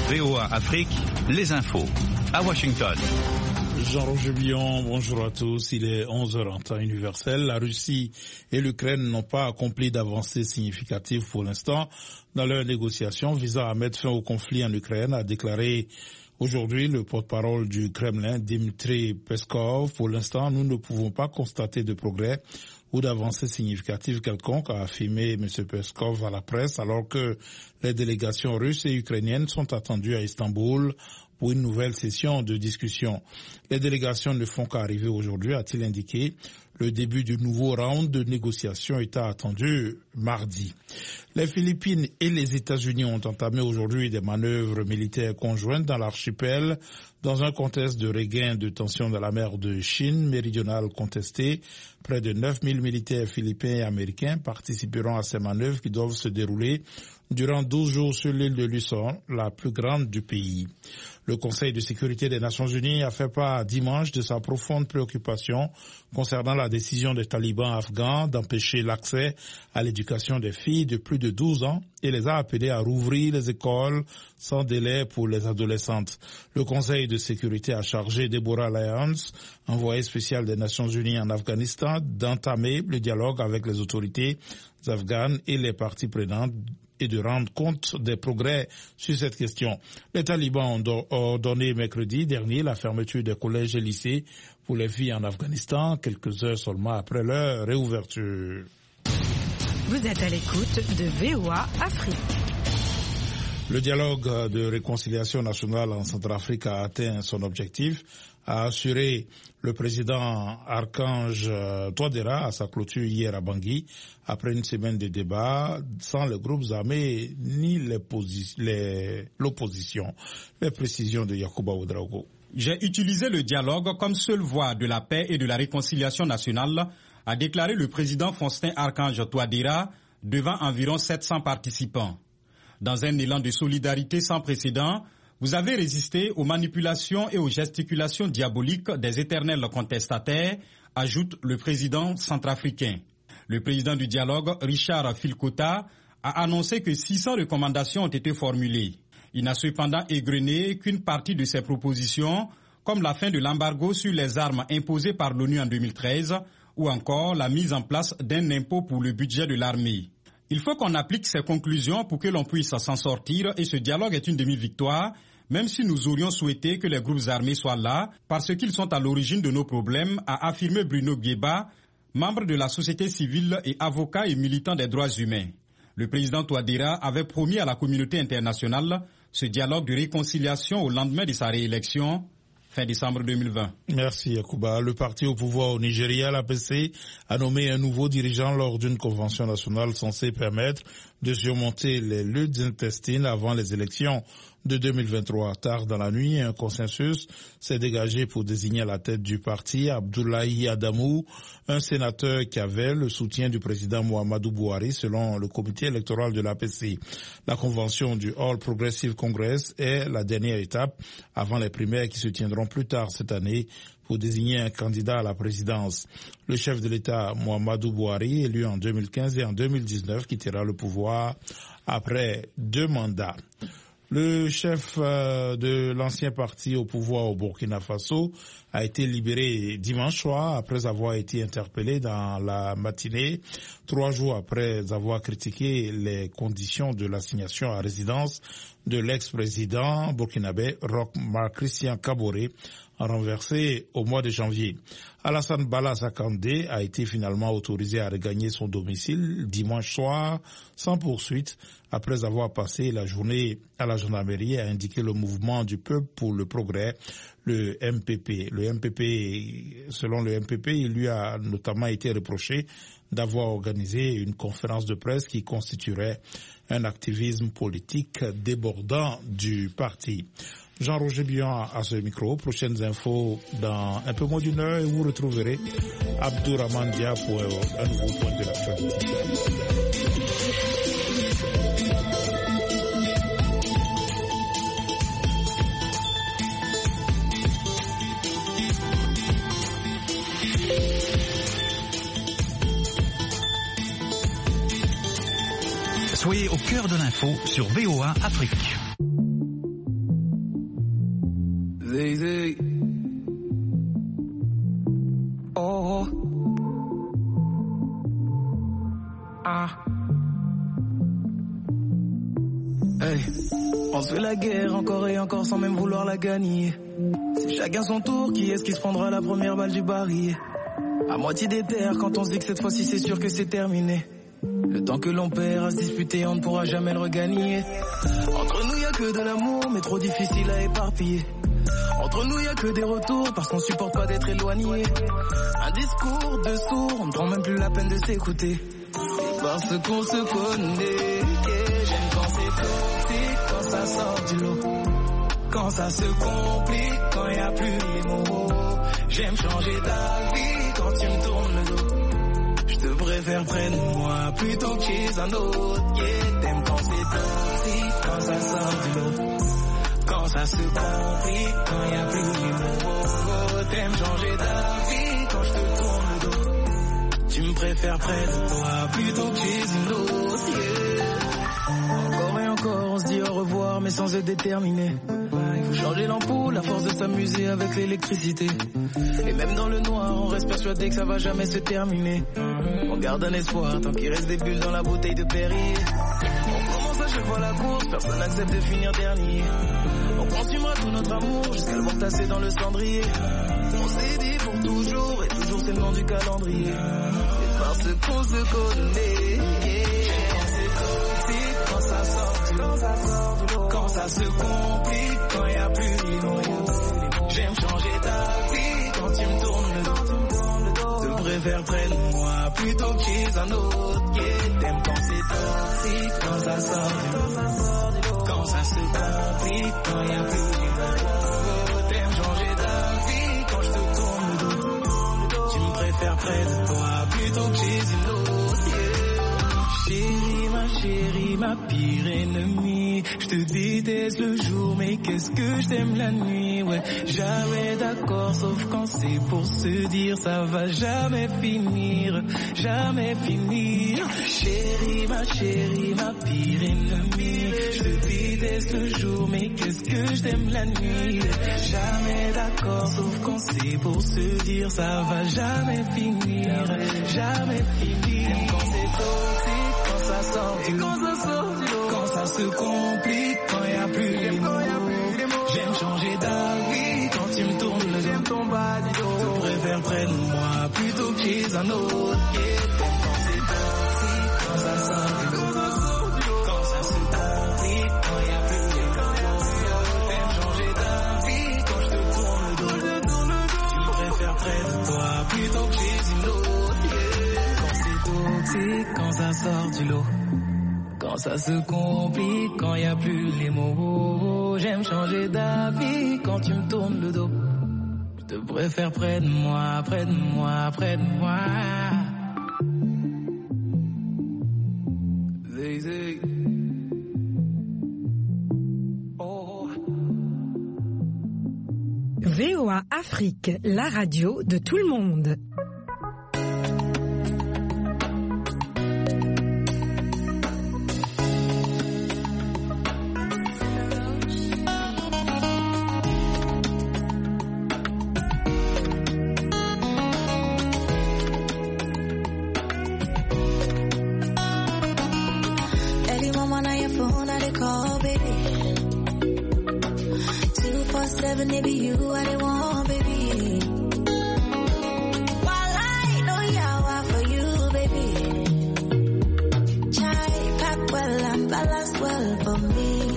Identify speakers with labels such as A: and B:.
A: VOA Afrique, les infos. À Washington.
B: Jean-Roger Billon, bonjour à tous. Il est 11h en temps universel. La Russie et l'Ukraine n'ont pas accompli d'avancées significatives pour l'instant dans leurs négociations visant à mettre fin au conflit en Ukraine, a déclaré aujourd'hui le porte-parole du Kremlin, Dmitry Peskov. Pour l'instant, nous ne pouvons pas constater de progrès ou d'avancées significatives quelconques, a affirmé M. Peskov à la presse, alors que les délégations russes et ukrainiennes sont attendues à Istanbul pour une nouvelle session de discussion. Les délégations ne font qu'arriver aujourd'hui, a-t-il indiqué. Le début du nouveau round de négociations est attendu mardi. Les Philippines et les États-Unis ont entamé aujourd'hui des manœuvres militaires conjointes dans l'archipel dans un contexte de regain de tension dans la mer de Chine méridionale contestée. Près de 9000 militaires philippins et américains participeront à ces manœuvres qui doivent se dérouler durant 12 jours sur l'île de Luzon, la plus grande du pays. Le Conseil de sécurité des Nations Unies a fait part dimanche de sa profonde préoccupation concernant la décision des talibans afghans d'empêcher l'accès à l'éducation des filles de plus de 12 ans et les a appelés à rouvrir les écoles sans délai pour les adolescentes. Le Conseil de sécurité a chargé Deborah Lyons, envoyée spéciale des Nations Unies en Afghanistan, d'entamer le dialogue avec les autorités afghanes et les parties prenantes et de rendre compte des progrès sur cette question. Les talibans ont ordonné mercredi dernier la fermeture des collèges et lycées pour les filles en Afghanistan, quelques heures seulement après leur réouverture.
C: Vous êtes à l'écoute de VOA Afrique.
B: Le dialogue de réconciliation nationale en Centrafrique a atteint son objectif, a assuré le président Archange Touadéra à sa clôture hier à Bangui, après une semaine de débats sans les groupes armés ni l'opposition. Les précisions de Yacouba Ouedraogo.
D: J'ai utilisé le dialogue comme seule voie de la paix et de la réconciliation nationale, a déclaré le président Faustin Archange Touadéra devant environ 700 participants. Dans un élan de solidarité sans précédent, vous avez résisté aux manipulations et aux gesticulations diaboliques des éternels contestataires, ajoute le président centrafricain. Le président du dialogue, Richard Filkota, a annoncé que 600 recommandations ont été formulées. Il n'a cependant égrené qu'une partie de ces propositions, comme la fin de l'embargo sur les armes imposé par l'ONU en 2013, ou encore la mise en place d'un impôt pour le budget de l'armée. Il faut qu'on applique ces conclusions pour que l'on puisse s'en sortir et ce dialogue est une demi-victoire, même si nous aurions souhaité que les groupes armés soient là parce qu'ils sont à l'origine de nos problèmes, a affirmé Bruno Gueba, membre de la société civile et avocat et militant des droits humains. Le président Touadéra avait promis à la communauté internationale ce dialogue de réconciliation au lendemain de sa réélection, fin décembre 2020.
B: Merci Yacouba. Le parti au pouvoir au Nigeria, l'APC, a nommé un nouveau dirigeant lors d'une convention nationale censée permettre de surmonter les luttes intestines avant les élections de 2023. Tard dans la nuit, un consensus s'est dégagé pour désigner à la tête du parti Abdoulaye Adamou, un sénateur qui avait le soutien du président Muhammadu Buhari selon le comité électoral de l'APC. La convention du All Progressive Congress est la dernière étape avant les primaires qui se tiendront plus tard cette année pour désigner un candidat à la présidence. Le chef de l'État, Muhammadu Buhari, élu en 2015 et en 2019, quittera le pouvoir après 2 mandats. Le chef de l'ancien parti au pouvoir au Burkina Faso a été libéré dimanche soir après avoir été interpellé dans la matinée, 3 jours après avoir critiqué les conditions de l'assignation à résidence de l'ex-président burkinabé Roch Marc Christian Kaboré, renversé au mois de janvier. Alassane Bala Sakandé a été finalement autorisé à regagner son domicile dimanche soir sans poursuite après avoir passé la journée à la gendarmerie, a indiqué le mouvement du peuple pour le progrès, le MPP. Selon le MPP, il lui a notamment été reproché d'avoir organisé une conférence de presse qui constituerait un activisme politique débordant du parti. Jean-Roger Billon à ce micro. Prochaines infos dans un peu moins d'1 heure et vous retrouverez Abdourahmane Dia pour un nouveau point de l'actualité.
A: Soyez au cœur de l'info sur VOA Afrique.
E: Hey. On se fait la guerre encore et encore sans même vouloir la gagner. C'est chacun son tour, qui est-ce qui se prendra la première balle du barillet? À moitié des terres, quand on se dit que cette fois-ci c'est sûr que c'est terminé. Le temps que l'on perd à se disputer, on ne pourra jamais le regagner. Entre nous y a que de l'amour, mais trop difficile à éparpiller. Entre nous y a que des retours, parce qu'on supporte pas d'être éloigné. Un discours de sourd, on ne prend même plus la peine de s'écouter. Et parce qu'on se connaît, j'aime quand c'est toxique, quand ça sort du lot. Quand ça se complique, quand y a plus les mots. J'aime changer d'avis quand tu me tournes le dos. Je te préfère près de moi plutôt que chez un autre. Yeah, t'aimes quand c'est toxique, quand ça sort du lot. Quand ça se complique, quand y a plus les mots. T'aimes changer d'avis quand je te tourne le dos. Tu me préfères près de toi plutôt que chez une autre. Yeah. Encore et encore, on se dit au revoir mais sans être déterminé. Il faut changer l'ampoule, à force de s'amuser avec l'électricité. Et même dans le noir, on reste persuadé que ça va jamais se terminer. On garde un espoir tant qu'il reste des bulles dans la bouteille de Perrier. On commence à chaque fois la course, personne n'accepte de finir dernier. On consumera tout notre amour jusqu'à le voir tasser dans le cendrier. On s'est dit pour toujours, et toujours c'est le nom du calendrier. Et parce qu'on se connaît, quand c'est toxique, quand ça sort du lot. Quand ça se complique, quand y a plus les mots. J'aime changer d'avis quand tu me tournes le dos. Je préfère près de moi plutôt que chez un autre. Yeah, t'aimes quand c'est toxique, quand ça sort du lot. Quand ça se complique, quand y a plus les mots. T'aimes changer d'avis quand je te tourne le dos. Tu me préfères près de toi plutôt que chez une autre. Yeah. Chérie, ma pire ennemie. Je te déteste le jour, mais qu'est-ce que je t'aime la nuit. Ouais, jamais d'accord, sauf quand c'est pour se dire ça va jamais finir, jamais finir. Chérie, ma pire ennemie. Je te déteste le jour, mais qu'est-ce que je t'aime la nuit. Jamais d'accord, sauf quand c'est pour se dire ça va jamais finir, jamais finir. Quand c'est toxique, quand ça sort du lot. Quand ça se complique, quand y a plus les mots. J'aime changer d'avis quand tu me tournes le dos. Je préfère près de moi plutôt que chez un autre. Yeah. Quand c'est toxique, quand ça sort du lot. Quand ça se complique, quand y a plus les mots. J'aime changer d'avis quand je te tourne le dos. Je préfère près de toi plutôt que chez une autre. Yeah. Quand c'est toxique, quand ça sort du lot. Quand ça se complique, quand y a plus les mots. J'aime changer d'avis quand tu me tournes le dos. Je te préfère près de moi, près de moi, près de moi. Zay, zay. Oh.
C: VOA Afrique, la radio de tout le monde.
F: It be you I want, baby. While I know yawa for you, baby. Chai pack well and balance well for me.